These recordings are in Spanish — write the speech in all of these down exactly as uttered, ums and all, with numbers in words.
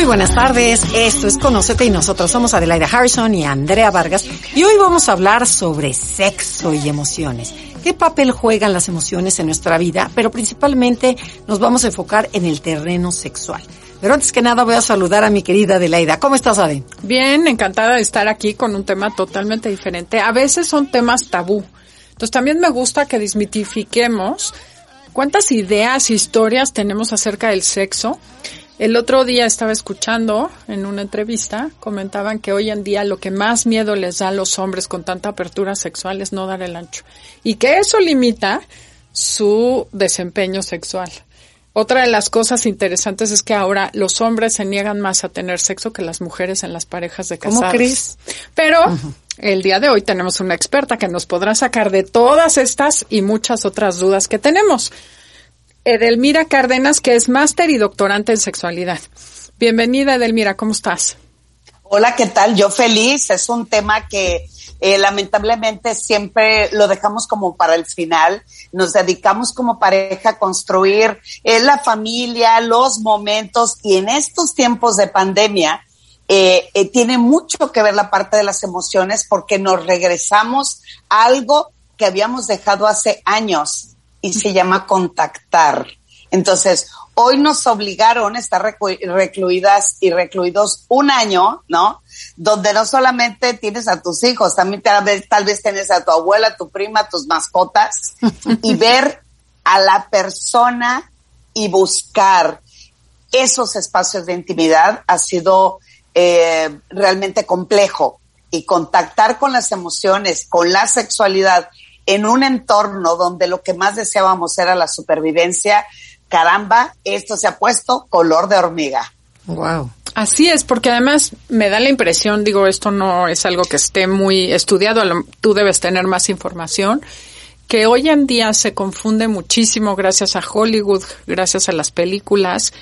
buenas tardes, esto es Conócete y nosotros somos Adelaida Harrison y Andrea Vargas y hoy vamos a hablar sobre sexo y emociones. ¿Qué papel juegan las emociones en nuestra vida? Pero principalmente nos vamos a enfocar en el terreno sexual. Pero antes que nada voy a saludar a mi querida Adelaida. ¿Cómo estás, Ade? Bien, encantada de estar aquí con un tema totalmente diferente. A veces son temas tabú. Entonces también me gusta que desmitifiquemos cuántas ideas, historias tenemos acerca del sexo. El otro día estaba escuchando en una entrevista, comentaban que hoy en día lo que más miedo les da a los hombres con tanta apertura sexual es no dar el ancho. Y que eso limita su desempeño sexual. Otra de las cosas interesantes es que ahora los hombres se niegan más a tener sexo que las mujeres en las parejas de casados. ¿Cómo crees? Pero uh-huh. El día de hoy tenemos una experta que nos podrá sacar de todas estas y muchas otras dudas que tenemos. Edelmira Cárdenas, que es máster y doctorante en sexualidad. Bienvenida, Edelmira, ¿cómo estás? Hola, ¿qué tal? Yo feliz. Es un tema que eh, lamentablemente siempre lo dejamos como para el final. Nos dedicamos como pareja a construir eh, la familia, los momentos, y en estos tiempos de pandemia eh, eh, tiene mucho que ver la parte de las emociones porque nos regresamos a algo que habíamos dejado hace años. Y se llama contactar. Entonces, hoy nos obligaron a estar recluidas y recluidos un año, ¿no? Donde no solamente tienes a tus hijos, también tal vez, tal vez tienes a tu abuela, a tu prima, a tus mascotas, y ver a la persona y buscar esos espacios de intimidad ha sido eh, realmente complejo. Y contactar con las emociones, con la sexualidad, en un entorno donde lo que más deseábamos era la supervivencia, caramba, esto se ha puesto color de hormiga. Wow. Así es, porque además me da la impresión, digo, esto no es algo que esté muy estudiado, tú debes tener más información, que hoy en día se confunde muchísimo gracias a Hollywood, gracias a las películas,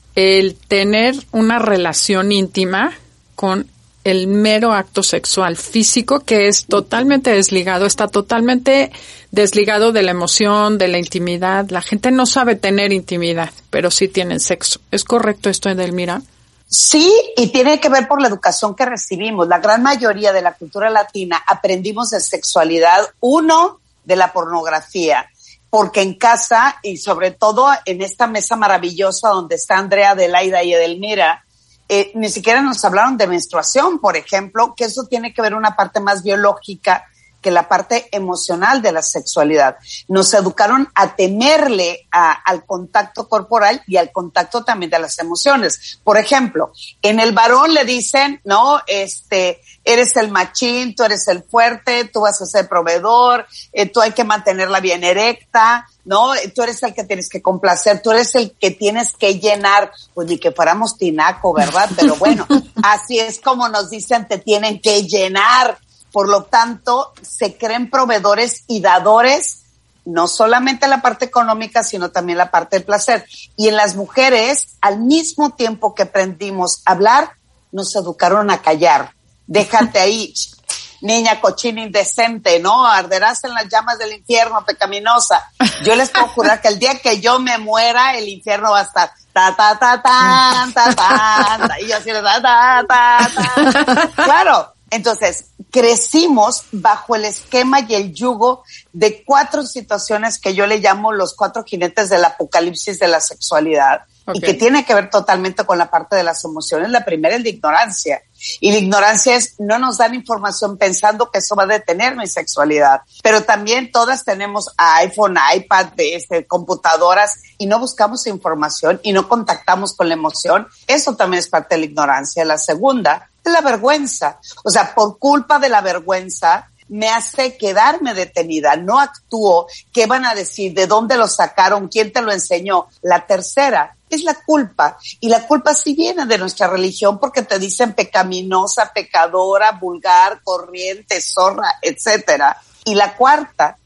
el tener una relación íntima con el mero acto sexual físico, que es totalmente desligado, está totalmente desligado de la emoción, de la intimidad. La gente no sabe tener intimidad, pero sí tienen sexo. ¿Es correcto esto, Edelmira? Sí, y tiene que ver por la educación que recibimos. La gran mayoría de la cultura latina aprendimos de sexualidad, uno, de la pornografía, porque en casa y sobre todo en esta mesa maravillosa donde está Andrea, Adelaida y Edelmira, Eh, ni siquiera nos hablaron de menstruación, por ejemplo, que eso tiene que ver una parte más biológica que la parte emocional de la sexualidad. Nos educaron a temerle a, al contacto corporal y al contacto también de las emociones. Por ejemplo, en el varón le dicen, no, este, eres el machín, tú eres el fuerte, tú vas a ser proveedor, eh, tú hay que mantenerla bien erecta, ¿no? Tú eres el que tienes que complacer, tú eres el que tienes que llenar, pues ni que fuéramos tinaco, ¿verdad? Pero bueno, así es como nos dicen, te tienen que llenar. Por lo tanto, se creen proveedores y dadores, no solamente la parte económica, sino también la parte del placer. Y en las mujeres, al mismo tiempo que aprendimos a hablar, nos educaron a callar. Déjate ahí, niña cochina indecente, ¿no? Arderás en las llamas del infierno, pecaminosa. Yo les puedo jurar que el día que yo me muera, el infierno va a estar ta, ta, ta, ta, ta, ta, ta, y yo así, ta, ta, ta, ta. Claro. Entonces, crecimos bajo el esquema y el yugo de cuatro situaciones que yo le llamo los cuatro jinetes del apocalipsis de la sexualidad. Okay. Y que tiene que ver totalmente con la parte de las emociones. La primera es la ignorancia. Y la ignorancia es, no nos dan información pensando que eso va a detener mi sexualidad. Pero también todas tenemos iPhone, iPad, este, computadoras, y no buscamos información y no contactamos con la emoción. Eso también es parte de la ignorancia. La segunda es la vergüenza. O sea, por culpa de la vergüenza, me hace quedarme detenida, no actúo, ¿qué van a decir? ¿De dónde lo sacaron? ¿Quién te lo enseñó? La tercera es la culpa, y la culpa sí viene de nuestra religión porque te dicen pecaminosa, pecadora, vulgar, corriente, zorra, etcétera. Y la cuarta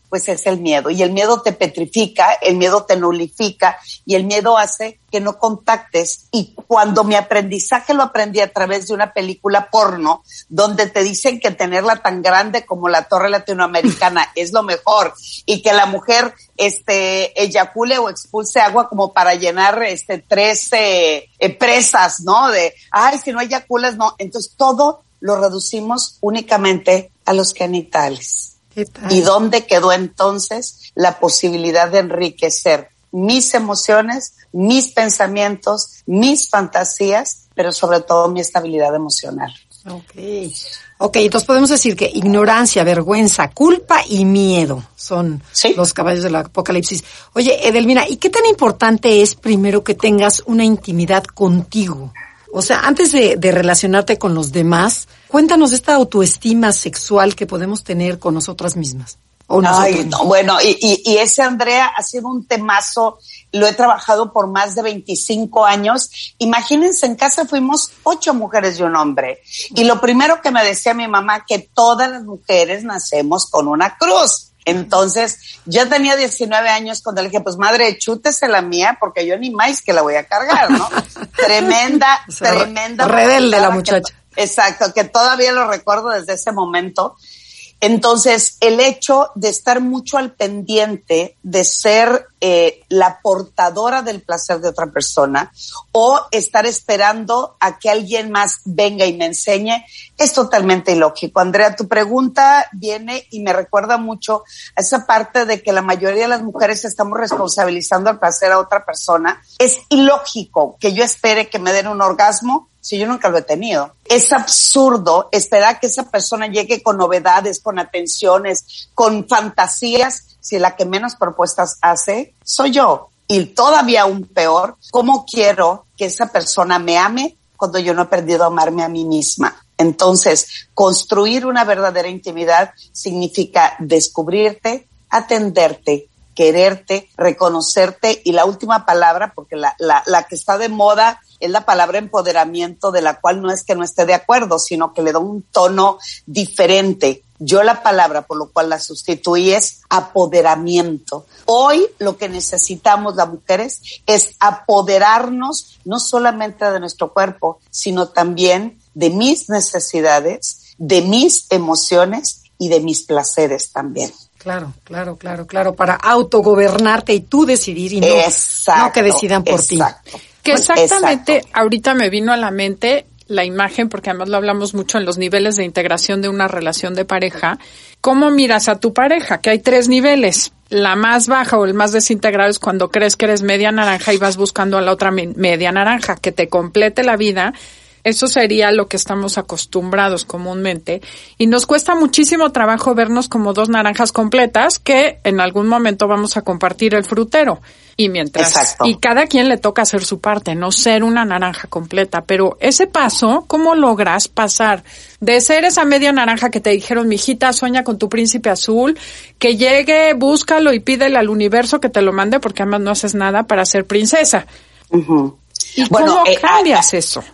pues es el miedo. Y el miedo te petrifica, el miedo te nulifica y el miedo hace que no contactes. Y cuando mi aprendizaje lo aprendí a través de una película porno, donde te dicen que tenerla tan grande como la Torre Latinoamericana es lo mejor y que la mujer este eyacule o expulse agua como para llenar este tres eh, eh, presas, ¿no? De, ay, si no eyaculas, no. Entonces todo lo reducimos únicamente a los genitales. ¿Y dónde quedó entonces la posibilidad de enriquecer mis emociones, mis pensamientos, mis fantasías, pero sobre todo mi estabilidad emocional? Okay. Ok, entonces podemos decir que ignorancia, vergüenza, culpa y miedo son ¿sí? los caballos del apocalipsis. Oye, Edelmira, ¿y qué tan importante es primero que tengas una intimidad contigo? O sea, antes de, de relacionarte con los demás, cuéntanos de esta autoestima sexual que podemos tener con nosotras mismas. O Ay, no, bueno, y, y, y ese, Andrea, ha sido un temazo. Lo he trabajado por más de veinticinco años. Imagínense, en casa fuimos ocho mujeres y un hombre. Y lo primero que me decía mi mamá, que todas las mujeres nacemos con una cruz. Entonces, yo tenía diecinueve años cuando le dije, pues madre, chútese la mía, porque yo ni más que la voy a cargar, ¿no? Tremenda, o sea, tremenda. Rebelde la muchacha. Que, exacto, que todavía lo recuerdo desde ese momento. Entonces, el hecho de estar mucho al pendiente de ser eh, la portadora del placer de otra persona o estar esperando a que alguien más venga y me enseñe es totalmente ilógico. Andrea, tu pregunta viene y me recuerda mucho a esa parte de que la mayoría de las mujeres estamos responsabilizando el placer a otra persona. Es ilógico que yo espere que me den un orgasmo si yo nunca lo he tenido. Es absurdo esperar que esa persona llegue con novedades, con atenciones, con fantasías, si la que menos propuestas hace soy yo. Y todavía aún peor, ¿cómo quiero que esa persona me ame cuando yo no he aprendido a amarme a mí misma? Entonces, construir una verdadera intimidad significa descubrirte, atenderte, quererte, reconocerte y la última palabra, porque la, la, la que está de moda es la palabra empoderamiento, de la cual no es que no esté de acuerdo, sino que le da un tono diferente. Yo la palabra por lo cual la sustituí es apoderamiento. Hoy lo que necesitamos las mujeres es apoderarnos no solamente de nuestro cuerpo, sino también de mis necesidades, de mis emociones y de mis placeres también. Claro, claro, claro, claro, para autogobernarte y tú decidir y no, exacto, no que decidan por exacto. ti. Que exactamente exacto. Ahorita me vino a la mente la imagen, porque además lo hablamos mucho en los niveles de integración de una relación de pareja. ¿Cómo miras a tu pareja? Que hay tres niveles. La más baja o el más desintegrado es cuando crees que eres media naranja y vas buscando a la otra media naranja, que te complete la vida. Eso sería lo que estamos acostumbrados comúnmente y nos cuesta muchísimo trabajo vernos como dos naranjas completas que en algún momento vamos a compartir el frutero y mientras Exacto. y cada quien le toca hacer su parte, no ser una naranja completa, pero ese paso, ¿cómo logras pasar de ser esa media naranja que te dijeron, mijita, sueña con tu príncipe azul, que llegue, búscalo y pídele al universo que te lo mande porque además no haces nada para ser princesa? Uh-huh. ¿Y bueno, cómo eh, cambias eh, eso?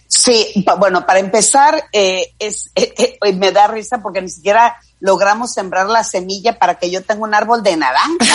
Sí, bueno, para empezar, eh, es eh, eh, me da risa porque ni siquiera logramos sembrar la semilla para que yo tenga un árbol de naranja.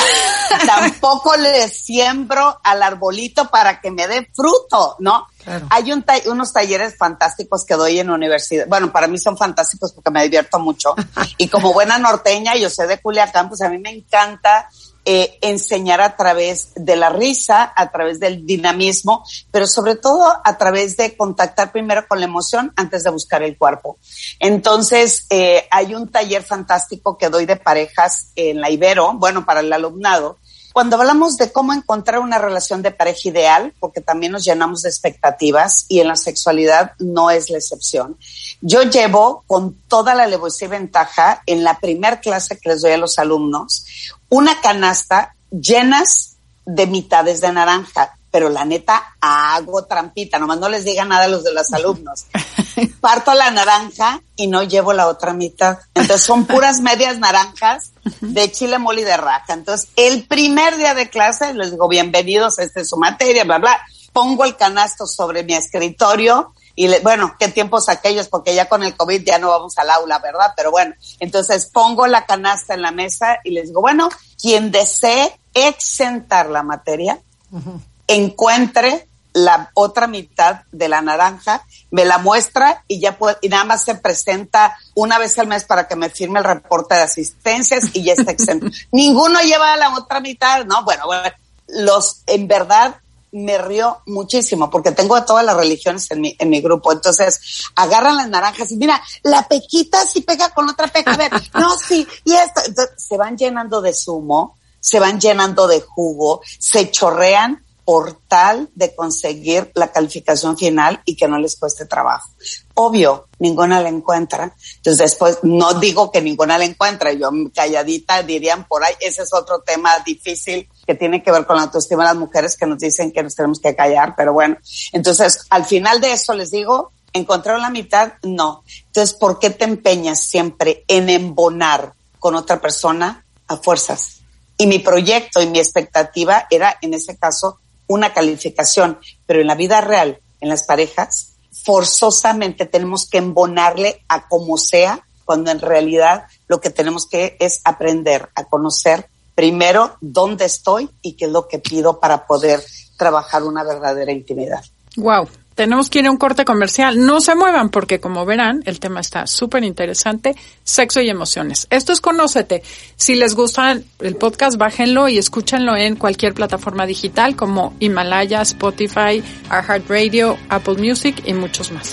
Tampoco le siembro al arbolito para que me dé fruto, ¿no? Claro. Hay un ta- unos talleres fantásticos que doy en la universidad. Bueno, para mí son fantásticos porque me divierto mucho. Y como buena norteña, yo soy de Culiacán, pues a mí me encanta Eh, enseñar a través de la risa, a través del dinamismo, pero sobre todo a través de contactar primero con la emoción antes de buscar el cuerpo. Entonces, eh, hay un taller fantástico que doy de parejas en la Ibero, bueno, para el alumnado. Cuando hablamos de cómo encontrar una relación de pareja ideal, porque también nos llenamos de expectativas y en la sexualidad no es la excepción. Yo llevo con toda la alevosía y ventaja en la primer clase que les doy a los alumnos una canasta llenas de mitades de naranja, pero la neta hago trampita, nomás no les diga nada a los de los alumnos. Parto la naranja y no llevo la otra mitad. Entonces son puras medias naranjas de chile mole y de raja. Entonces el primer día de clase les digo, bienvenidos, esta es su materia, bla, bla. Pongo el canasto sobre mi escritorio, y le, bueno, qué tiempos aquellos, porque ya con el COVID ya no vamos al aula, ¿verdad? Pero bueno, entonces pongo la canasta en la mesa y les digo, bueno, quien desee exentar la materia, uh-huh. encuentre la otra mitad de la naranja, me la muestra y ya puede, y nada más se presenta una vez al mes para que me firme el reporte de asistencias y ya está exento. Ninguno lleva la otra mitad, ¿no? Bueno, bueno, los, en verdad, me río muchísimo porque tengo de todas las religiones en mi, en mi grupo. Entonces, agarran las naranjas y mira, la pequita sí pega con otra peca, a ver, no, sí, y esto. Entonces, se van llenando de zumo, se van llenando de jugo, se chorrean por tal de conseguir la calificación final y que no les cueste trabajo. Obvio, ninguna la encuentra. Entonces después, no digo que ninguna la encuentra, yo calladita dirían por ahí, ese es otro tema difícil que tiene que ver con la autoestima de las mujeres que nos dicen que nos tenemos que callar, pero bueno. Entonces, al final de eso les digo, ¿encontraron la mitad? No. Entonces, ¿por qué te empeñas siempre en embonar con otra persona a fuerzas? Y mi proyecto y mi expectativa era, en ese caso, una calificación, pero en la vida real, en las parejas, forzosamente tenemos que embonarle a como sea, cuando en realidad lo que tenemos que es aprender a conocer primero dónde estoy y qué es lo que pido para poder trabajar una verdadera intimidad. Wow. Tenemos que ir a un corte comercial. No se muevan porque, como verán, el tema está súper interesante. Sexo y emociones. Esto es Conócete. Si les gusta el podcast, bájenlo y escúchenlo en cualquier plataforma digital como Himalaya, Spotify, iHeartRadio, Apple Music y muchos más.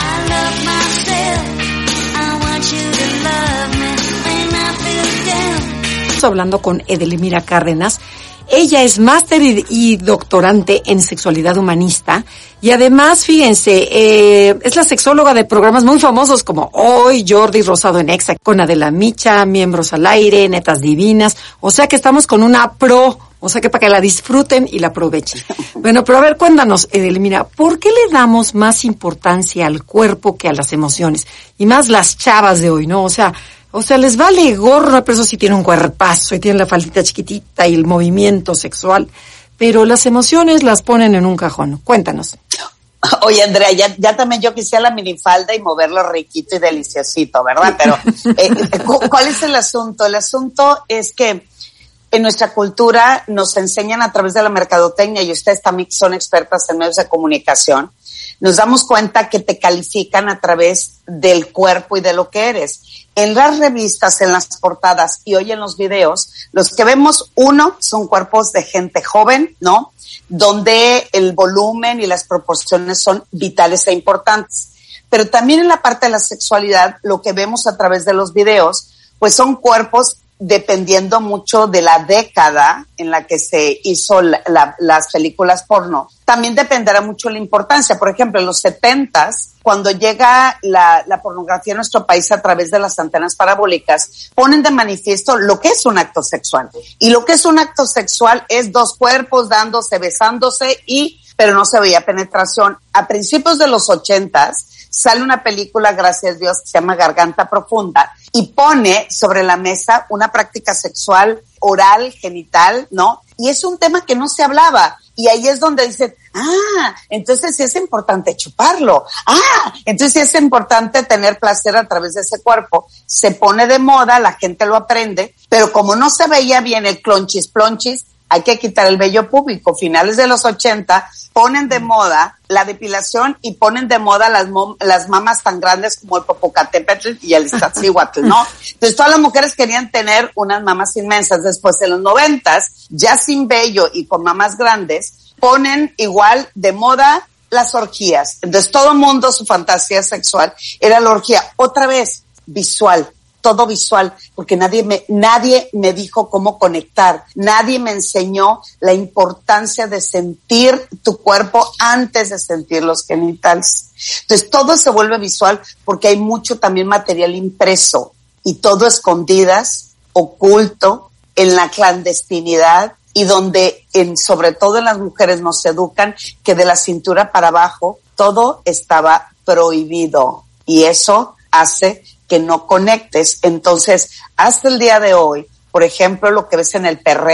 Estamos hablando con Edelmira Cárdenas. Ella es máster y, y doctorante en sexualidad humanista y además, fíjense, eh, es la sexóloga de programas muy famosos como Hoy, Jordi Rosado en Exa, con Adela Micha, Miembros al Aire, Netas Divinas. O sea que estamos con una pro, o sea que para que la disfruten y la aprovechen. Bueno, pero a ver, cuéntanos, Edelmira, ¿por qué le damos más importancia al cuerpo que a las emociones? Y más las chavas de hoy, ¿no? O sea... O sea, les vale gorro, pero eso sí tiene un cuerpazo y tiene la faldita chiquitita y el movimiento sexual, pero las emociones las ponen en un cajón. Cuéntanos. Oye, Andrea, ya, ya también yo quisiera la minifalda y moverlo riquito y deliciosito, ¿verdad? Pero, eh, ¿cuál es el asunto? El asunto es que en nuestra cultura nos enseñan a través de la mercadotecnia, y ustedes también son expertas en medios de comunicación, nos damos cuenta que te califican a través del cuerpo y de lo que eres. En las revistas, en las portadas y hoy en los videos, los que vemos, uno, son cuerpos de gente joven, ¿no? Donde el volumen y las proporciones son vitales e importantes. Pero también en la parte de la sexualidad, lo que vemos a través de los videos, pues son cuerpos dependiendo mucho de la década en la que se hizo la, la, las películas porno. También dependerá mucho la importancia. Por ejemplo, en los setentas, cuando llega la, la pornografía a nuestro país a través de las antenas parabólicas, ponen de manifiesto lo que es un acto sexual. Y lo que es un acto sexual es dos cuerpos dándose, besándose, y pero no se veía penetración. A principios de los ochentas, sale una película, gracias a Dios, que se llama Garganta Profunda, y pone sobre la mesa una práctica sexual oral, genital, ¿no? Y es un tema que no se hablaba. Y ahí es donde dicen, ah, entonces sí es importante chuparlo. Ah, entonces sí es importante tener placer a través de ese cuerpo. Se pone de moda, la gente lo aprende, pero como no se veía bien el clonchis plonchis, hay que quitar el vello púbico. Finales de los ochenta, ponen de moda la depilación y ponen de moda las mom- las mamas tan grandes como el Popocatépetl y el Iztaccíhuatl, ¿no? Entonces todas las mujeres querían tener unas mamas inmensas. Después, en los noventas, ya sin vello y con mamas grandes, ponen igual de moda las orgías. Entonces todo mundo, su fantasía sexual era la orgía. Otra vez, visual. Todo visual, porque nadie me, nadie me dijo cómo conectar, nadie me enseñó la importancia de sentir tu cuerpo antes de sentir los genitales. Entonces todo se vuelve visual porque hay mucho también material impreso y todo escondidas, oculto, en la clandestinidad, y donde en, sobre todo en las mujeres nos educan que de la cintura para abajo todo estaba prohibido, y eso hace que no conectes. Entonces, hasta el día de hoy, por ejemplo, lo que ves en el perreo,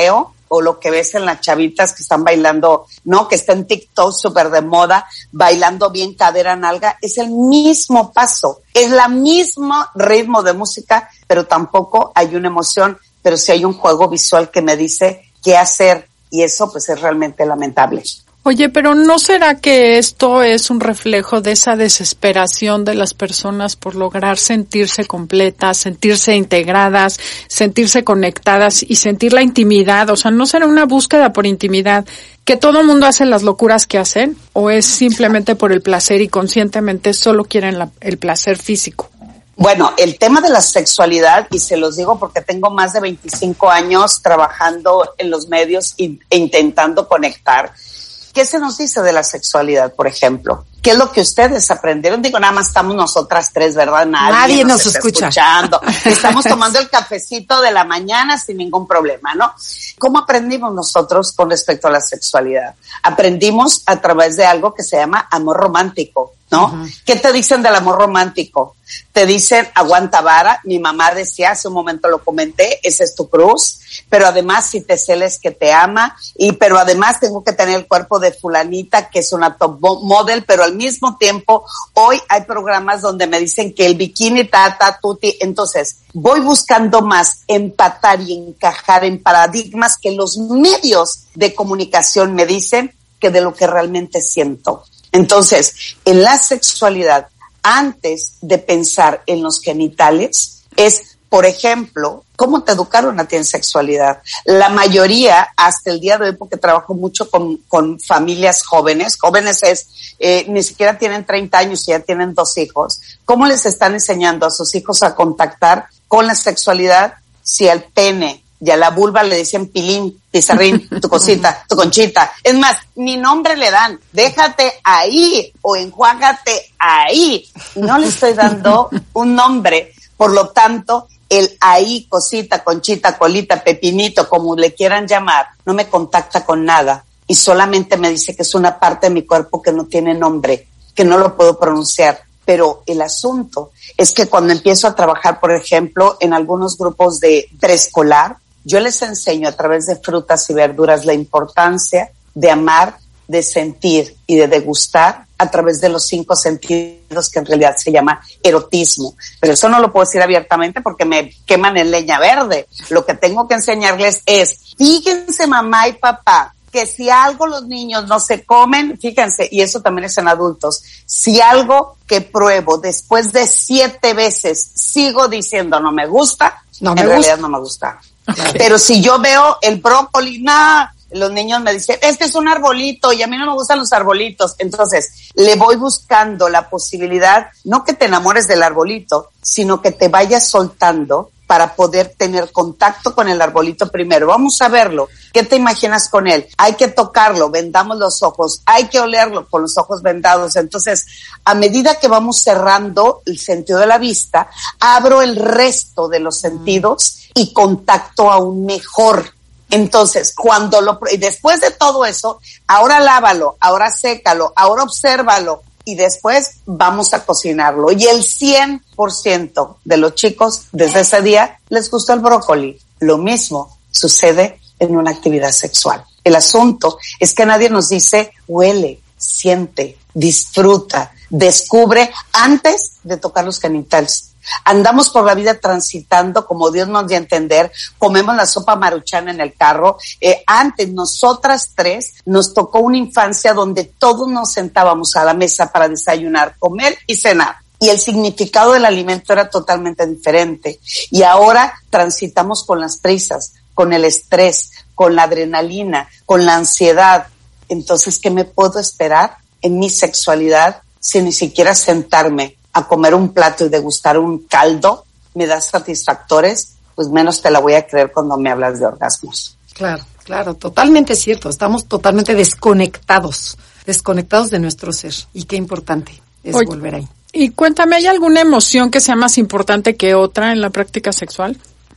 o lo que ves en las chavitas que están bailando, ¿no? Que está en TikTok súper de moda, bailando bien cadera nalga, es el mismo paso, es la mismo ritmo de música, pero tampoco hay una emoción, pero sí hay un juego visual que me dice qué hacer, y eso pues es realmente lamentable. Oye, pero ¿no será que esto es un reflejo de esa desesperación de las personas por lograr sentirse completas, sentirse integradas, sentirse conectadas y sentir la intimidad? O sea, ¿no será una búsqueda por intimidad que todo el mundo hace las locuras que hacen? ¿O es simplemente por el placer y conscientemente solo quieren la, el placer físico? Bueno, el tema de la sexualidad, y se los digo porque tengo más de veinticinco años trabajando en los medios e intentando conectar. ¿Qué se nos dice de la sexualidad, por ejemplo? ¿Qué es lo que ustedes aprendieron? Digo, nada más estamos nosotras tres, ¿verdad? Nadie, Nadie nos, nos está escucha. escuchando. Estamos tomando el cafecito de la mañana sin ningún problema, ¿no? ¿Cómo aprendimos nosotros con respecto a la sexualidad? Aprendimos a través de algo que se llama amor romántico, ¿no? Uh-huh. ¿Qué te dicen del amor romántico? Te dicen, aguanta vara. Mi mamá decía, hace un momento lo comenté, esa es tu cruz, pero además si te celes que te ama, y pero además tengo que tener el cuerpo de fulanita, que es una top model, pero al mismo tiempo, hoy hay programas donde me dicen que el bikini, tata, tuti, entonces voy buscando más empatar y encajar en paradigmas que los medios de comunicación me dicen que de lo que realmente siento. Entonces, en la sexualidad, antes de pensar en los genitales, es, por ejemplo, ¿cómo te educaron a ti en sexualidad? La mayoría, hasta el día de hoy, porque trabajo mucho con, con familias jóvenes, jóvenes es, eh, ni siquiera tienen treinta años y ya tienen dos hijos, ¿cómo les están enseñando a sus hijos a contactar con la sexualidad si al pene y a la vulva le dicen pilín, pizarrín, tu cosita, tu conchita? Es más, ni nombre le dan, déjate ahí o enjuágate ahí. No le estoy dando un nombre, por lo tanto, el ahí, cosita, conchita, colita, pepinito, como le quieran llamar, no me contacta con nada y solamente me dice que es una parte de mi cuerpo que no tiene nombre, que no lo puedo pronunciar. Pero el asunto es que cuando empiezo a trabajar, por ejemplo, en algunos grupos de preescolar, yo les enseño a través de frutas y verduras la importancia de amar, de sentir y de degustar a través de los cinco sentidos, que en realidad se llama erotismo. Pero eso no lo puedo decir abiertamente porque me queman en leña verde. Lo que tengo que enseñarles es, fíjense mamá y papá, que si algo los niños no se comen, fíjense, y eso también es en adultos, si algo que pruebo después de siete veces sigo diciendo no me gusta, no me en gusta. realidad no me gusta. Pero si yo veo el brócoli, nah, los niños me dicen, este es un arbolito y a mí no me gustan los arbolitos. Entonces, le voy buscando la posibilidad, no que te enamores del arbolito, sino que te vayas soltando para poder tener contacto con el arbolito primero. Vamos a verlo. ¿Qué te imaginas con él? Hay que tocarlo, vendamos los ojos, hay que olerlo con los ojos vendados. Entonces, a medida que vamos cerrando el sentido de la vista, abro el resto de los sentidos y contacto aún mejor. Entonces, cuando lo, y después de todo eso, ahora lávalo, ahora sécalo, ahora obsérvalo, y después vamos a cocinarlo. Y el cien por ciento de los chicos desde ese día les gustó el brócoli. Lo mismo sucede en una actividad sexual. El asunto es que nadie nos dice huele, siente, disfruta, descubre antes de tocar los genitales. Andamos por la vida transitando como Dios nos dio a entender, comemos la sopa maruchan en el carro. Eh, antes, nosotras tres, nos tocó una infancia donde todos nos sentábamos a la mesa para desayunar, comer y cenar. Y el significado del alimento era totalmente diferente. Y ahora transitamos con las prisas, con el estrés, con la adrenalina, con la ansiedad. Entonces, ¿qué me puedo esperar en mi sexualidad si ni siquiera sentarme a comer un plato y degustar un caldo me da satisfactores? Pues menos te la voy a creer cuando me hablas de orgasmos. Claro, claro, totalmente cierto. Estamos totalmente desconectados, desconectados de nuestro ser. Y qué importante es Oye, volver ahí. Y cuéntame, ¿hay alguna emoción que sea más importante que otra en la práctica sexual?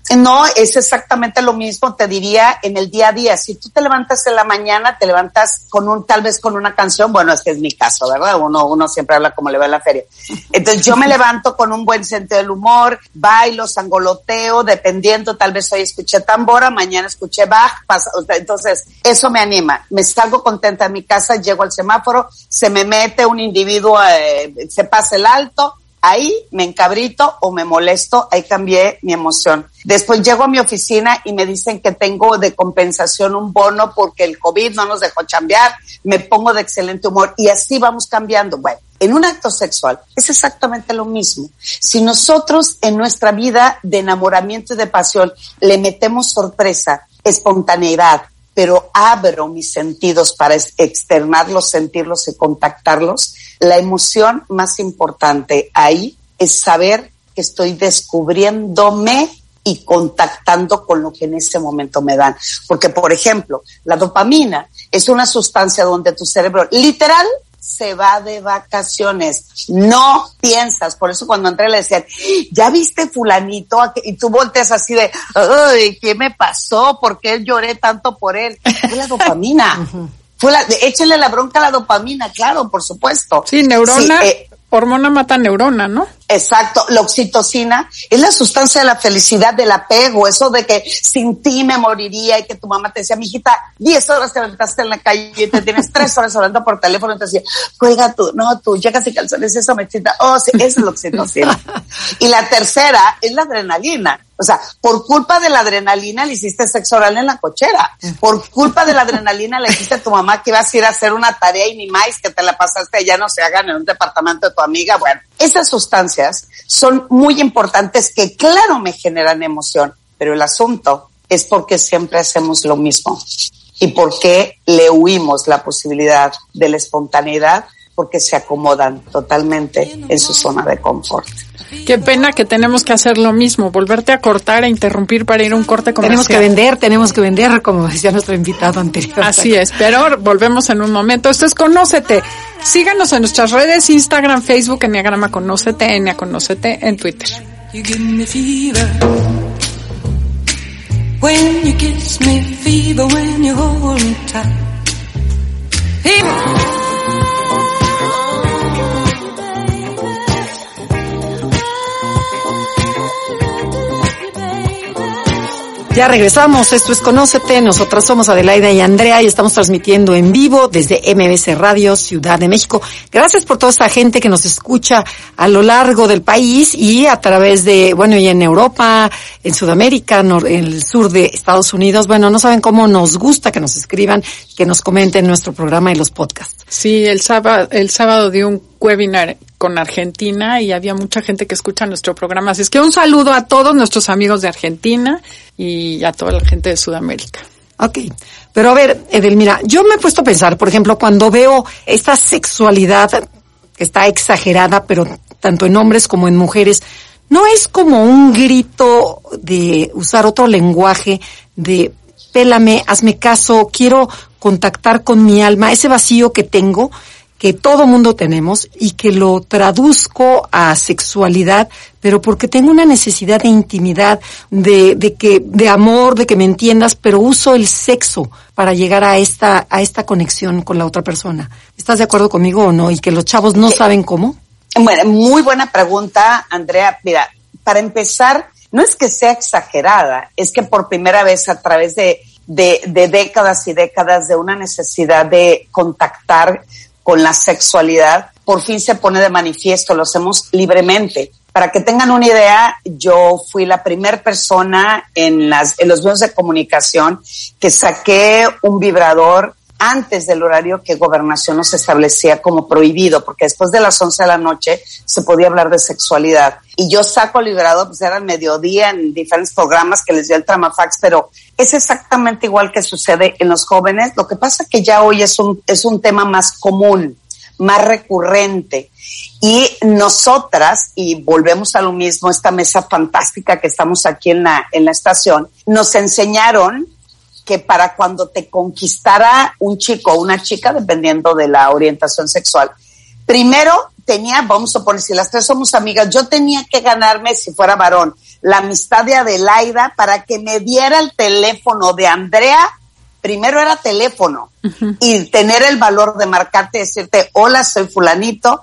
No, es exactamente lo mismo, te diría, en el día a día. Si tú te levantas en la mañana, te levantas con un, tal vez con una canción, bueno, es que es mi caso, ¿verdad? Uno, uno siempre habla como le va en la feria. Entonces yo me levanto con un buen sentido del humor, bailo, sangoloteo, dependiendo, tal vez hoy escuché tambora, mañana escuché Bach, pasa, entonces eso me anima. Me salgo contenta de mi casa, llego al semáforo, se me mete un individuo, eh, se pasa el alto, ahí me encabrito o me molesto, ahí cambié mi emoción. Después llego a mi oficina y me dicen que tengo de compensación un bono porque el COVID no nos dejó chambear, me pongo de excelente humor y así vamos cambiando. Bueno, en un acto sexual es exactamente lo mismo. Si nosotros en nuestra vida de enamoramiento y de pasión le metemos sorpresa, espontaneidad, pero abro mis sentidos para externarlos, sentirlos y contactarlos, la emoción más importante ahí es saber que estoy descubriéndome y contactando con lo que en ese momento me dan. Porque, por ejemplo, la dopamina es una sustancia donde tu cerebro literal se va de vacaciones, no piensas. Por eso cuando entré le decían, ¿ya viste fulanito? Y tú volteas así de, ay, ¿qué me pasó? ¿Por qué lloré tanto por él? Fue la dopamina. Fue la, échenle la bronca a la dopamina, claro, por supuesto. Sí, neurona, sí, eh, hormona mata neurona, ¿no? Exacto, la oxitocina es la sustancia de la felicidad, del apego, eso de que sin ti me moriría y que tu mamá te decía, mijita, diez horas te aventaste en la calle y te tienes tres horas hablando por teléfono y te decía, juega tú, no, tú, llegas y calzones, eso me excita, oh, sí, esa es la oxitocina. Y la tercera es la adrenalina. O sea, por culpa de la adrenalina le hiciste sexo oral en la cochera. Por culpa de la adrenalina le dijiste a tu mamá que ibas a ir a hacer una tarea y ni más que te la pasaste allá no se hagan en un departamento de tu amiga. Bueno, esas sustancias son muy importantes que claro me generan emoción, pero el asunto es porque siempre hacemos lo mismo y porque le huimos la posibilidad de la espontaneidad porque se acomodan totalmente en su zona de confort. Qué pena que tenemos que hacer lo mismo, volverte a cortar e interrumpir para ir a un corte comercial. Tenemos que vender, tenemos que vender, como decía nuestro invitado anterior. Así es, pero volvemos en un momento. Esto es Conócete. Síganos en nuestras redes, Instagram, Facebook, Enneagrama Conócete, Ennea Conócete, en Twitter. You give me fever when you kiss me, fever when you hold me tight. Fever. Ya regresamos, esto es Conócete, nosotras somos Adelaida y Andrea y estamos transmitiendo en vivo desde M B C Radio, Ciudad de México. Gracias por toda esta gente que nos escucha a lo largo del país y a través de, bueno, y en Europa, en Sudamérica, en el sur de Estados Unidos. Bueno, no saben cómo nos gusta que nos escriban, que nos comenten nuestro programa y los podcasts. Sí, el sábado, el sábado dio un webinar con Argentina y había mucha gente que escucha nuestro programa. Así es que un saludo a todos nuestros amigos de Argentina y a toda la gente de Sudamérica. Ok, pero a ver, Edelmira, yo me he puesto a pensar, por ejemplo, cuando veo esta sexualidad que está exagerada, pero tanto en hombres como en mujeres, ¿no es como un grito de usar otro lenguaje de pélame, hazme caso, quiero contactar con mi alma, ese vacío que tengo, que todo mundo tenemos y que lo traduzco a sexualidad, pero porque tengo una necesidad de intimidad, de, de que, de amor, de que me entiendas, pero uso el sexo para llegar a esta, a esta conexión con la otra persona? ¿Estás de acuerdo conmigo o no? Y que los chavos no saben cómo. Bueno, muy buena pregunta, Andrea. Mira, para empezar, no es que sea exagerada, es que por primera vez a través de, de, de décadas y décadas de una necesidad de contactar con la sexualidad, por fin se pone de manifiesto, lo hacemos libremente. Para que tengan una idea, yo fui la primera persona en las, en los medios de comunicación que saqué un vibrador antes del horario que Gobernación nos establecía como prohibido, porque después de las once de la noche se podía hablar de sexualidad. Y yo saco el vibrador, pues era al mediodía en diferentes programas que les dio el Tramafax, pero es exactamente igual que sucede en los jóvenes. Lo que pasa es que ya hoy es un, es un tema más común, más recurrente. Y nosotras, y volvemos a lo mismo, esta mesa fantástica que estamos aquí en la, en la estación, nos enseñaron que para cuando te conquistara un chico o una chica, dependiendo de la orientación sexual, primero tenía, vamos a poner, si las tres somos amigas, yo tenía que ganarme, si fuera varón, la amistad de Adelaida para que me diera el teléfono de Andrea. Primero era teléfono uh-huh. y tener el valor de marcarte y decirte, hola, soy fulanito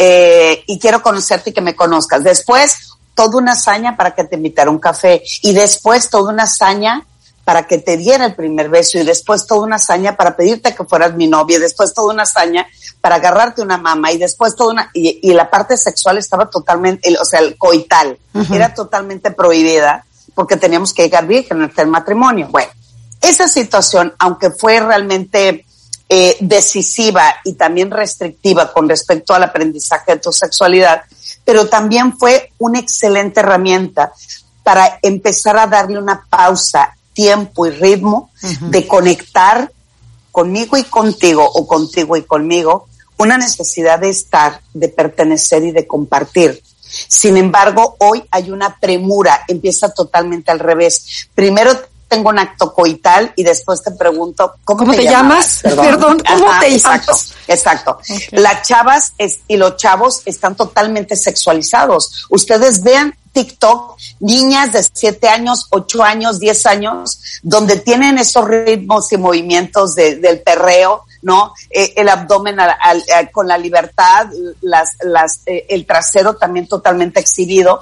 eh, y quiero conocerte y que me conozcas. Después, toda una hazaña para que te invitara un café y después toda una hazaña para que te diera el primer beso y después toda una hazaña para pedirte que fueras mi novia y después toda una hazaña para agarrarte una mama y después toda una... Y, y la parte sexual estaba totalmente, el, o sea, el coital, uh-huh. era totalmente prohibida porque teníamos que llegar virgen en el matrimonio. Bueno, esa situación, aunque fue realmente eh, decisiva y también restrictiva con respecto al aprendizaje de tu sexualidad, pero también fue una excelente herramienta para empezar a darle una pausa, tiempo y ritmo uh-huh. de conectar conmigo y contigo o contigo y conmigo, una necesidad de estar, de pertenecer y de compartir. Sin embargo, hoy hay una premura, empieza totalmente al revés. Primero tengo un acto coital y después te pregunto, ¿cómo, ¿Cómo te, te llamas? Perdón, Perdón ¿cómo Ajá, te exacto, llamas? Exacto. Okay. Las chavas es, y los chavos están totalmente sexualizados. Ustedes vean TikTok, niñas de siete años, ocho años, diez años, donde tienen esos ritmos y movimientos de, del perreo, ¿no? Eh, el abdomen al, al, al, con la libertad, las, las, eh, el trasero también totalmente exhibido.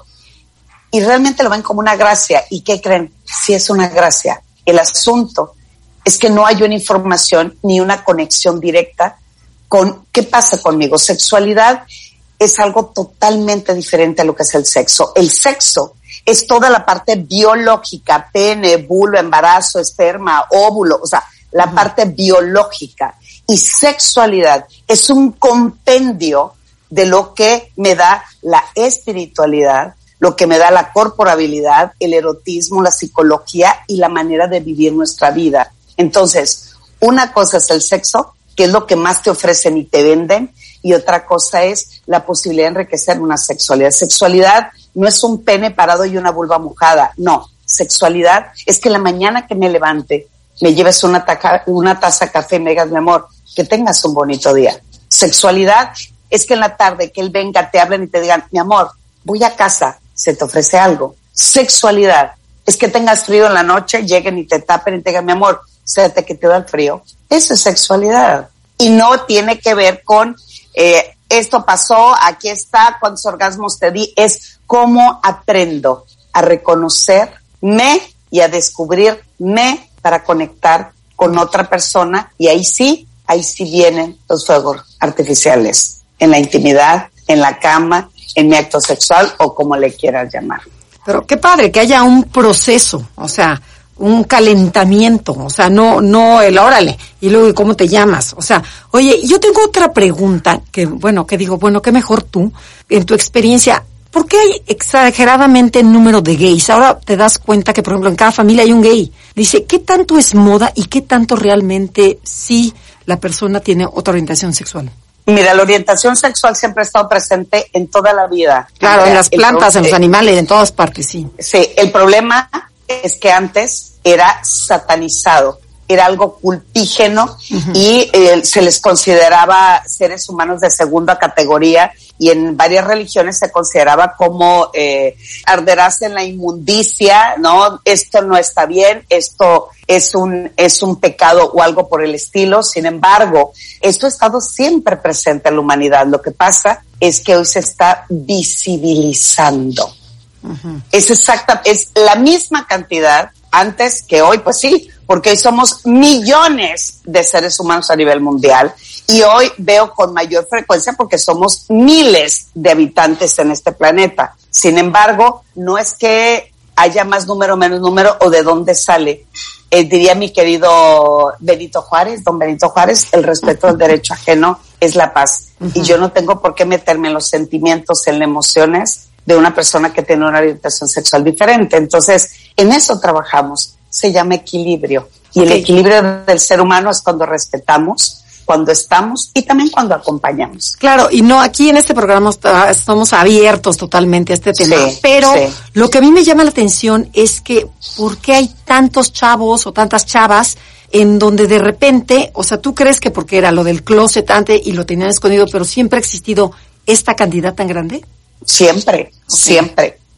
Y realmente lo ven como una gracia. ¿Y qué creen? Sí es una gracia. El asunto es que no hay una información ni una conexión directa con qué pasa conmigo. Sexualidad es algo totalmente diferente a lo que es el sexo. El sexo es toda la parte biológica, pene, bulo, embarazo, esperma, óvulo, o sea, la uh-huh. parte biológica. Y sexualidad es un compendio de lo que me da la espiritualidad, lo que me da la corporabilidad, el erotismo, la psicología y la manera de vivir nuestra vida. Entonces, una cosa es el sexo, que es lo que más te ofrecen y te venden, y otra cosa es la posibilidad de enriquecer una sexualidad. Sexualidad no es un pene parado y una vulva mojada, no. Sexualidad es que la mañana que me levante, me lleves una, taca, una taza de café y me digas, mi amor, que tengas un bonito día. Sexualidad es que en la tarde que él venga, te hablen y te digan, mi amor, voy a casa, se te ofrece algo. Sexualidad es que tengas frío en la noche, lleguen y te tapen y te digan, mi amor, séate que te da el frío. Eso es sexualidad. Y no tiene que ver con eh, esto pasó, aquí está, cuántos orgasmos te di. Es cómo aprendo a reconocerme y a descubrirme para conectar con otra persona. Y ahí sí, ahí sí vienen los fuegos artificiales. En la intimidad, en la cama, en mi acto sexual o como le quieras llamar. Pero qué padre que haya un proceso, o sea, un calentamiento, o sea, no no el órale, y luego cómo te llamas, o sea, oye, yo tengo otra pregunta, que bueno, que digo, bueno, qué mejor tú, en tu experiencia, ¿por qué hay exageradamente número de gays? Ahora te das cuenta que, por ejemplo, en cada familia hay un gay. Dice, ¿qué tanto es moda y qué tanto realmente sí la persona tiene otra orientación sexual? Mira, la orientación sexual siempre ha estado presente en toda la vida. Claro, en las plantas, en los animales, en todas partes, sí. Sí, el problema es que antes era satanizado, era algo cultígeno uh-huh. y eh, se les consideraba seres humanos de segunda categoría y en varias religiones se consideraba como eh, arderás en la inmundicia, ¿no? Esto no está bien, esto es un es un pecado o algo por el estilo. Sin embargo, esto ha estado siempre presente en la humanidad. Lo que pasa es que hoy se está visibilizando. Uh-huh. Es exacta, es la misma cantidad antes que hoy, pues sí, porque hoy somos millones de seres humanos a nivel mundial y hoy veo con mayor frecuencia porque somos miles de habitantes en este planeta. Sin embargo, no es que haya más número o menos número o de dónde sale. Eh, diría mi querido Benito Juárez, don Benito Juárez, el respeto al derecho ajeno es la paz. Uh-huh. Y yo no tengo por qué meterme en los sentimientos, en las emociones de una persona que tiene una orientación sexual diferente. Entonces, en eso trabajamos. Se llama equilibrio. Y okay. El equilibrio del ser humano es cuando respetamos, cuando estamos y también cuando acompañamos. Claro, y no, aquí en este programa estamos abiertos totalmente a este tema, sí, pero sí. Lo que a mí me llama la atención es que ¿por qué hay tantos chavos o tantas chavas en donde de repente, o sea, tú crees que porque era lo del closet antes y lo tenían escondido, pero siempre ha existido esta cantidad tan grande? Siempre, okay. siempre.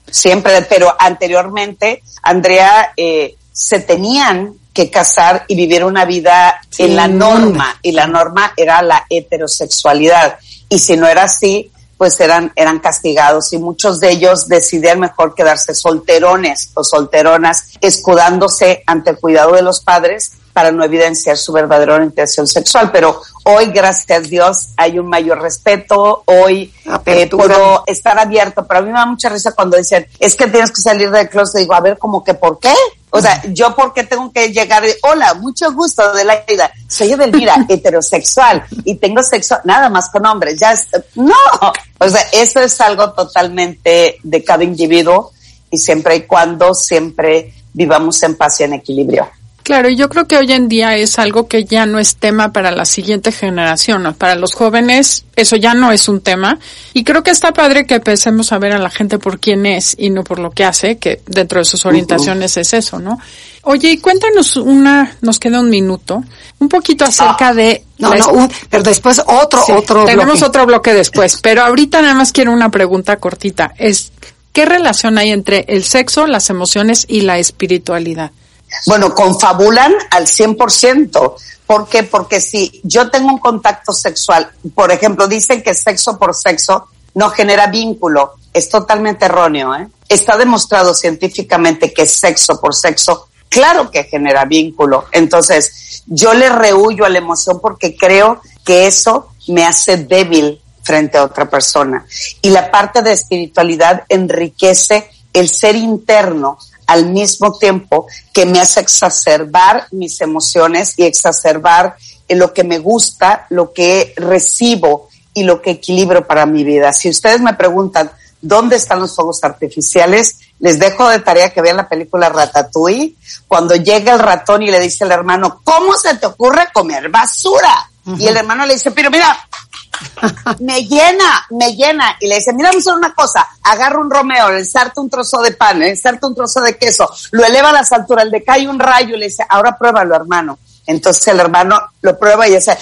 siempre, pero anteriormente, Andrea, eh, se tenían que casar y vivir una vida sí, en la norma, y la norma era la heterosexualidad, y si no era así, pues eran, eran castigados, y muchos de ellos decidían mejor quedarse solterones o solteronas, escudándose ante el cuidado de los padres para no evidenciar su verdadera orientación sexual. Pero hoy, gracias a Dios, hay un mayor respeto, hoy eh, puedo estar abierto, pero a mí me da mucha risa cuando dicen, es que tienes que salir del closet. Digo, a ver, ¿cómo que por qué? O sea, yo por qué tengo que llegar y, hola, mucho gusto, Adelaida, soy Edelmira, heterosexual, y tengo sexo nada más con hombres, ya es, no, o sea, eso es algo totalmente de cada individuo, y siempre y cuando siempre vivamos en paz y en equilibrio. Claro, y yo creo que hoy en día es algo que ya no es tema para la siguiente generación, ¿no? Para los jóvenes eso ya no es un tema, y creo que está padre que empecemos a ver a la gente por quién es y no por lo que hace, que dentro de sus orientaciones uh-huh. es eso, ¿no? Oye, y cuéntanos una, nos queda un minuto, un poquito acerca ah, de... No, no, un, pero después otro, sí, otro tenemos bloque. otro bloque después, pero ahorita nada más quiero una pregunta cortita, es, ¿qué relación hay entre el sexo, las emociones y la espiritualidad? Bueno, confabulan al cien por ciento. ¿Por qué? Porque si yo tengo un contacto sexual, por ejemplo, dicen que sexo por sexo no genera vínculo. Es totalmente erróneo, ¿eh? Está demostrado científicamente que sexo por sexo, claro que genera vínculo. Entonces, yo le rehuyo a la emoción porque creo que eso me hace débil frente a otra persona. Y la parte de espiritualidad enriquece el ser interno, al mismo tiempo que me hace exacerbar mis emociones y exacerbar lo que me gusta, lo que recibo y lo que equilibro para mi vida. Si ustedes me preguntan dónde están los fuegos artificiales, les dejo de tarea que vean la película Ratatouille, cuando llega el ratón y le dice al hermano, ¿cómo se te ocurre comer basura? Uh-huh. Y el hermano le dice, pero mira, me llena, me llena. Y le dice, mira, vamos a hacer una cosa, agarra un Romeo, le ensarta un trozo de pan, le ensarta un trozo de queso, lo eleva a las alturas, le cae un rayo y le dice, ahora pruébalo, hermano. Entonces el hermano lo prueba y dice,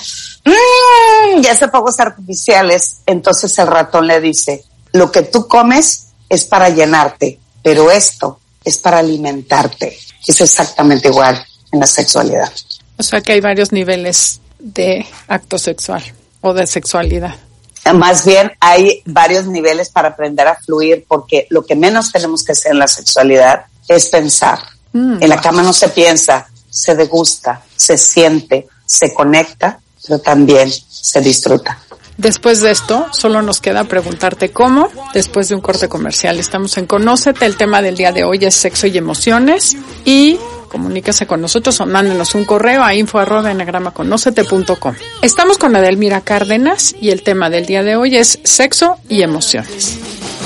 mmm, y hace fuegos artificiales. Entonces el ratón le dice, lo que tú comes es para llenarte, pero esto es para alimentarte. Es exactamente igual en la sexualidad. O sea que hay varios niveles de acto sexual o de sexualidad. Más bien hay varios niveles para aprender a fluir, porque lo que menos tenemos que hacer en la sexualidad es pensar. Mm, en la cama no se piensa, se degusta, se siente, se conecta, pero también se disfruta. Después de esto, solo nos queda preguntarte cómo, después de un corte comercial. Estamos en Conócete, el tema del día de hoy es sexo y emociones, y comuníquese con nosotros o mándenos un correo a info arroba enagrama conócete punto com. Estamos con Edelmira Cárdenas y el tema del día de hoy es sexo y emociones.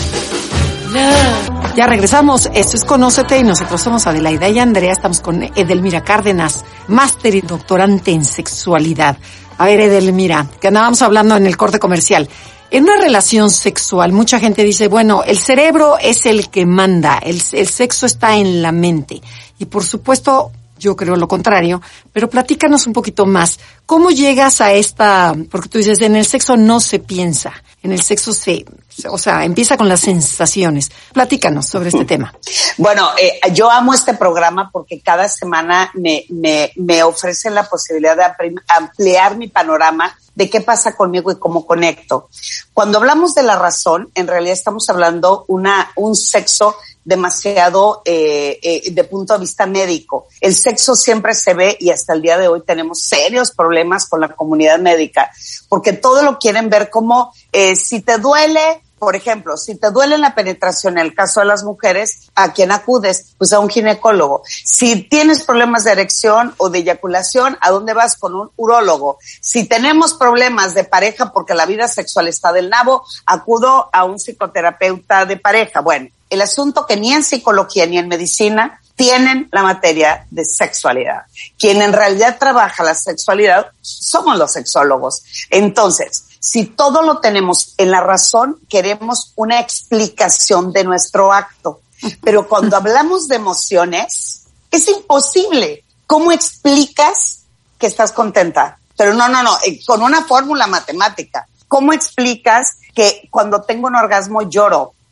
Ya regresamos, esto es Conócete y nosotros somos Adelaida y Andrea, estamos con Edelmira Cárdenas, máster y doctorante en sexualidad. A ver, Edelmira, que andábamos hablando en el corte comercial. En una relación sexual, mucha gente dice, bueno, el cerebro es el que manda, el, el sexo está en la mente. Y por supuesto, yo creo lo contrario, pero platícanos un poquito más. ¿Cómo llegas a esta, porque tú dices, en el sexo no se piensa, en el sexo se, o sea, empieza con las sensaciones. Platícanos sobre este tema. Bueno, eh, yo amo este programa porque cada semana me, me, me ofrece la posibilidad de ampliar mi panorama de qué pasa conmigo y cómo conecto. Cuando hablamos de la razón, en realidad estamos hablando una un sexo demasiado eh, eh, de punto de vista médico. El sexo siempre se ve, y hasta el día de hoy tenemos serios problemas con la comunidad médica, porque todo lo quieren ver como eh, si te duele. Por ejemplo, si te duele la penetración, en el caso de las mujeres, ¿a quién acudes? Pues a un ginecólogo. Si tienes problemas de erección o de eyaculación, ¿a dónde vas? Con un urólogo. Si tenemos problemas de pareja porque la vida sexual está del nabo, acudo a un psicoterapeuta de pareja. Bueno, el asunto que ni en psicología ni en medicina tienen la materia de sexualidad. Quien en realidad trabaja la sexualidad somos los sexólogos. Entonces, si todo lo tenemos en la razón, queremos una explicación de nuestro acto. Pero cuando hablamos de emociones, es imposible. ¿Cómo explicas que estás contenta? Pero no, no, no, con una fórmula matemática. ¿Cómo explicas que cuando tengo un orgasmo lloro?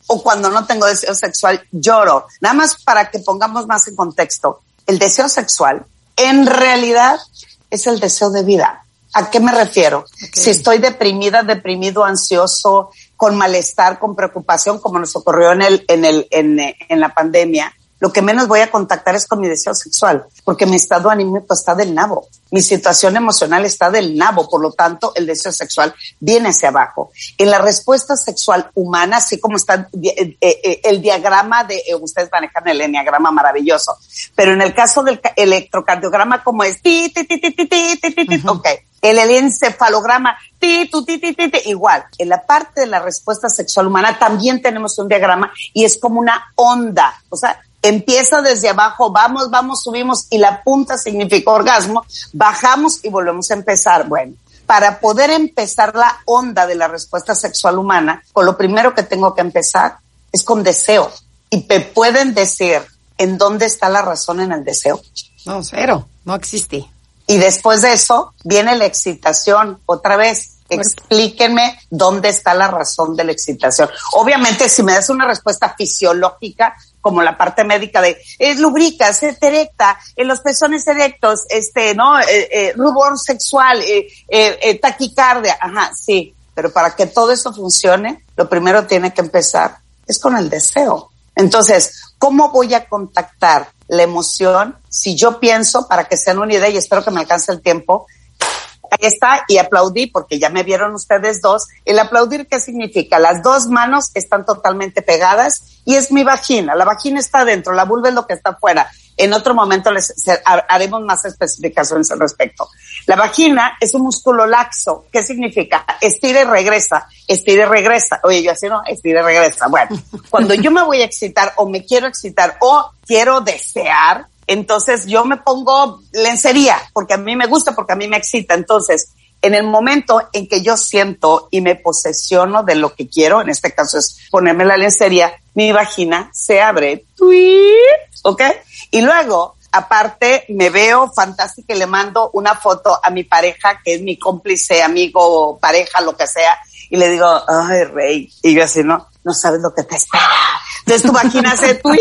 o cuando no tengo deseo sexual lloro. Nada más para que pongamos más en contexto. El deseo sexual en realidad es el deseo de vida. ¿A qué me refiero? Okay. Si estoy deprimida, deprimido, ansioso, con malestar, con preocupación, como nos ocurrió en el, en el, en, en la pandemia, lo que menos voy a contactar es con mi deseo sexual, porque mi estado anímico está del nabo. Mi situación emocional está del nabo, por lo tanto, el deseo sexual viene hacia abajo. En la respuesta sexual humana, así como está eh, eh, el diagrama de, eh, ustedes manejan el enneagrama maravilloso, pero en el caso del electrocardiograma, como es, ti, ti, ti, ti, ti, ti, ti, ti, ti, uh-huh. ok. El encefalograma, ti, tu, ti, ti, ti, ti, igual. En la parte de la respuesta sexual humana también tenemos un diagrama y es como una onda. O sea, empieza desde abajo, vamos, vamos, subimos y la punta significa orgasmo, bajamos y volvemos a empezar. Bueno, para poder empezar la onda de la respuesta sexual humana, con lo primero que tengo que empezar es con deseo. Y me pueden decir en dónde está la razón en el deseo. No, cero, no existe. Y después de eso viene la excitación. Otra vez, explíquenme dónde está la razón de la excitación. Obviamente, si me das una respuesta fisiológica, como la parte médica de eh, lubrica, se te erecta, en los pezones erectos, este, ¿no? Eh, eh, rubor sexual, eh, eh, eh, taquicardia. Ajá, sí. Pero para que todo eso funcione, lo primero tiene que empezar es con el deseo. Entonces, ¿cómo voy a contactar la emoción si yo pienso, para que sean una idea, y espero que me alcance el tiempo, ahí está, y aplaudí porque ya me vieron ustedes dos. El aplaudir, ¿qué significa? Las dos manos están totalmente pegadas y es mi vagina. La vagina está dentro, la vulva es lo que está afuera. En otro momento les haremos más especificaciones al respecto. La vagina es un músculo laxo. ¿Qué significa? Estira y regresa, estira y regresa. Oye, yo así no, estira y regresa. Bueno, cuando yo me voy a excitar o me quiero excitar o quiero desear, entonces yo me pongo lencería porque a mí me gusta, porque a mí me excita. Entonces, en el momento en que yo siento y me posesiono de lo que quiero, en este caso es ponerme la lencería, mi vagina se abre. ¿Ok? Y luego, aparte, me veo fantástica y le mando una foto a mi pareja, que es mi cómplice, amigo, pareja, lo que sea, y le digo, ay, rey. Y yo así, no, no sabes lo que te espera. Entonces tu vagina hace tweet.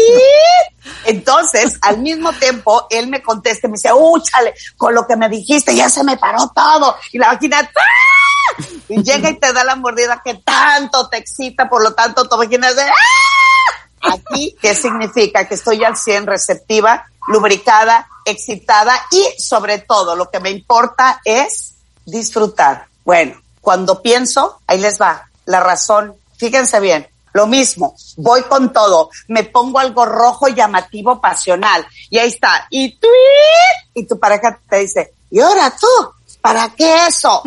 Entonces, al mismo tiempo, él me contesta y me dice, ¡uh, chale! Con lo que me dijiste ya se me paró todo. Y la vagina, ¡ah! Y llega y te da la mordida que tanto te excita, por lo tanto, tu vagina hace, ¡ah! Aquí, ¿qué significa? Que estoy al cien receptiva, lubricada, excitada y, sobre todo, lo que me importa es disfrutar. Bueno, cuando pienso, ahí les va, la razón. Fíjense bien. Lo mismo, voy con todo, me pongo algo rojo, llamativo, pasional, y ahí está, y tweet, y tu pareja te dice, ¿y ahora tú? ¿Para qué eso?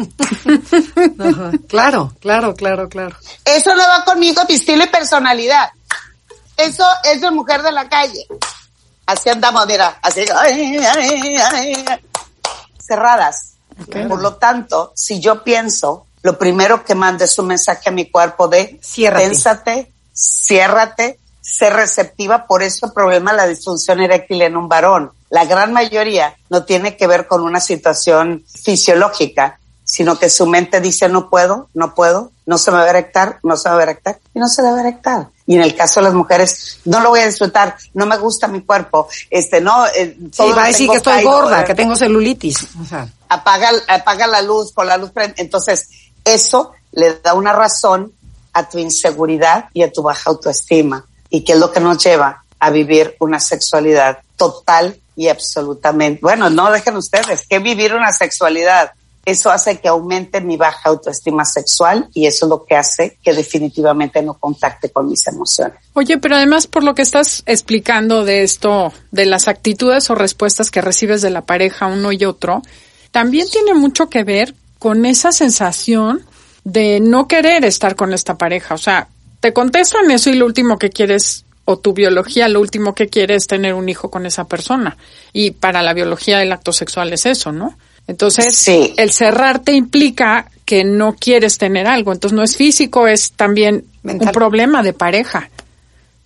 Ajá. Claro, claro, claro, claro. Eso no va conmigo, mi estilo y personalidad. Eso es de mujer de la calle. Así andamos, mira, así, ay, ay, ay, cerradas. Okay. Por lo tanto, si yo pienso, lo primero que mando es un mensaje a mi cuerpo de ciérrate. Pénsate, ciérrate, sé receptiva. Por eso el problema de la disfunción eréctil en un varón. La gran mayoría no tiene que ver con una situación fisiológica, sino que su mente dice no puedo, no puedo, no se me va a erectar, no se me va a erectar y no se debe erectar. Y en el caso de las mujeres, no lo voy a disfrutar, no me gusta mi cuerpo, este, no, eh, sí, va a decir que estoy caído, gorda, eh, que tengo celulitis. O sea. Apaga, apaga la luz, con la luz prende. Entonces, eso le da una razón a tu inseguridad y a tu baja autoestima, y que es lo que nos lleva a vivir una sexualidad total y absolutamente, bueno, no dejen ustedes, que vivir una sexualidad, eso hace que aumente mi baja autoestima sexual y eso es lo que hace que definitivamente no contacte con mis emociones. Oye, pero además por lo que estás explicando de esto, de las actitudes o respuestas que recibes de la pareja uno y otro, también tiene mucho que ver con esa sensación de no querer estar con esta pareja. O sea, te contestan eso y lo último que quieres, o tu biología, lo último que quiere es tener un hijo con esa persona. Y para la biología el acto sexual es eso, ¿no? Entonces, sí. El cerrarte implica que no quieres tener algo. Entonces, no es físico, es también mental. Un problema de pareja.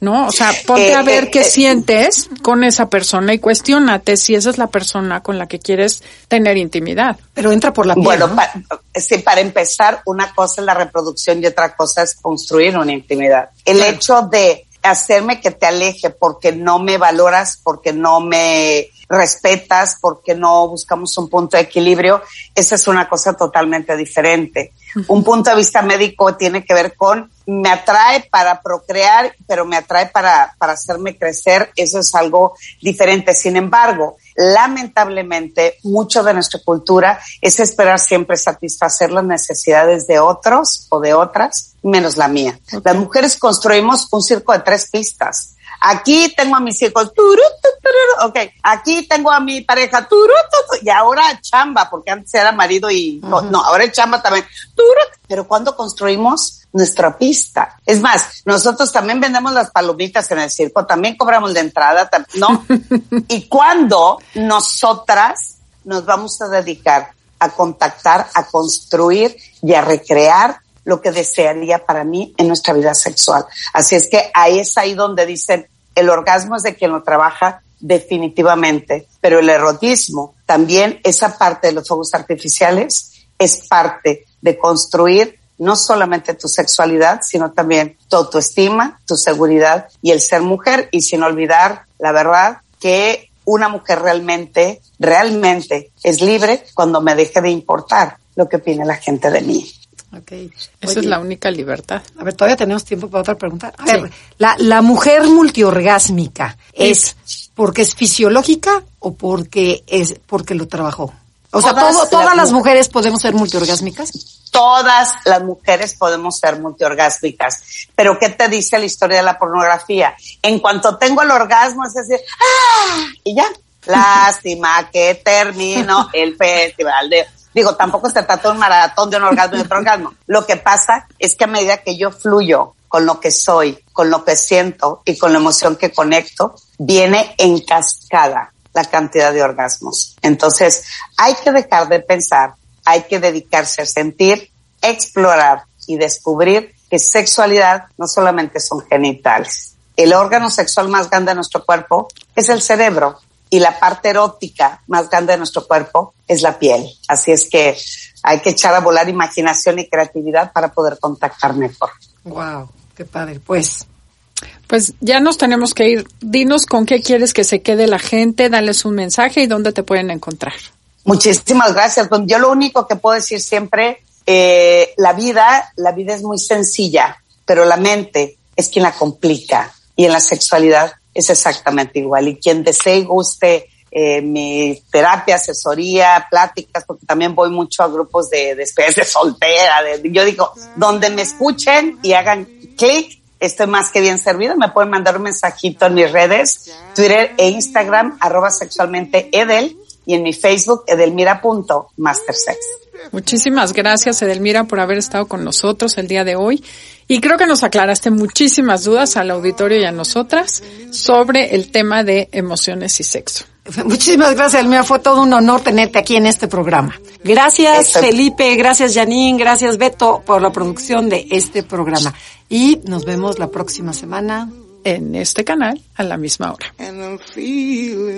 ¿no? O sea, ponte eh, a ver eh, qué eh, sientes con esa persona y cuestiónate si esa es la persona con la que quieres tener intimidad. Pero entra por la piel, Bueno, ¿no? pa, sí, para empezar, una cosa es la reproducción y otra cosa es construir una intimidad. El Claro. hecho de hacerme que te aleje porque no me valoras, porque no me respetas, porque no buscamos un punto de equilibrio, esa es una cosa totalmente diferente. Uh-huh. Un punto de vista médico tiene que ver con, me atrae para procrear, pero me atrae para, para hacerme crecer, eso es algo diferente. Sin embargo, lamentablemente, mucho de nuestra cultura es esperar siempre satisfacer las necesidades de otros o de otras, menos la mía. Okay. Las mujeres construimos un circo de tres pistas. Aquí tengo a mis hijos, ok, aquí tengo a mi pareja, y ahora chamba, porque antes era marido y, uh-huh. no, ahora es chamba también, pero ¿cuándo construimos nuestra pista? Es más, nosotros también vendemos las palomitas en el circo, también cobramos de entrada, ¿no? ¿Y cuándo nosotras nos vamos a dedicar a contactar, a construir y a recrear lo que desearía para mí en nuestra vida sexual? Así es que ahí es ahí donde dicen, el orgasmo es de quien lo trabaja definitivamente, pero el erotismo también, esa parte de los fuegos artificiales, es parte de construir no solamente tu sexualidad, sino también tu autoestima, tu seguridad y el ser mujer, y sin olvidar, la verdad, que una mujer realmente, realmente es libre cuando me deje de importar lo que opine la gente de mí. Okay. Esa Oye, es la única libertad. A ver, todavía tenemos tiempo para otra pregunta. A sí. ver, la, la mujer multiorgásmica, ¿es porque es fisiológica o porque es porque lo trabajó? O sea, todas, todo, todas las, las mujeres podemos ser multiorgásmicas. Todas las mujeres podemos ser multiorgásmicas. Pero ¿qué te dice la historia de la pornografía? En cuanto tengo el orgasmo, es decir, ¡ah! Y ya. Lástima que terminó el festival de... Digo, tampoco se trata de un maratón de un orgasmo y otro orgasmo. Lo que pasa es que a medida que yo fluyo con lo que soy, con lo que siento y con la emoción que conecto, viene en cascada la cantidad de orgasmos. Entonces, hay que dejar de pensar, hay que dedicarse a sentir, explorar y descubrir que sexualidad no solamente son genitales. El órgano sexual más grande de nuestro cuerpo es el cerebro. Y la parte erótica más grande de nuestro cuerpo es la piel. Así es que hay que echar a volar imaginación y creatividad para poder contactar mejor. Wow, qué padre. Pues, pues ya nos tenemos que ir. Dinos con qué quieres que se quede la gente, dales un mensaje y dónde te pueden encontrar. Muchísimas gracias. Yo lo único que puedo decir siempre, eh, la vida, la vida es muy sencilla, pero la mente es quien la complica. Y en la sexualidad es exactamente igual. Y quien desee y guste eh, mi terapia, asesoría, pláticas, porque también voy mucho a grupos de despedidas de soltera. De, yo digo, donde me escuchen y hagan clic, estoy más que bien servida. Me pueden mandar un mensajito en mis redes, Twitter e Instagram, arroba sexualmente Edel, y en mi Facebook, edelmira punto mastersex. Muchísimas gracias, Edelmira, por haber estado con nosotros el día de hoy. Y creo que nos aclaraste muchísimas dudas al auditorio y a nosotras sobre el tema de emociones y sexo. Muchísimas gracias, Edelmira. Fue todo un honor tenerte aquí en este programa. Gracias, Eso. Felipe. Gracias, Janine. Gracias, Beto, por la producción de este programa. Y nos vemos la próxima semana en este canal a la misma hora.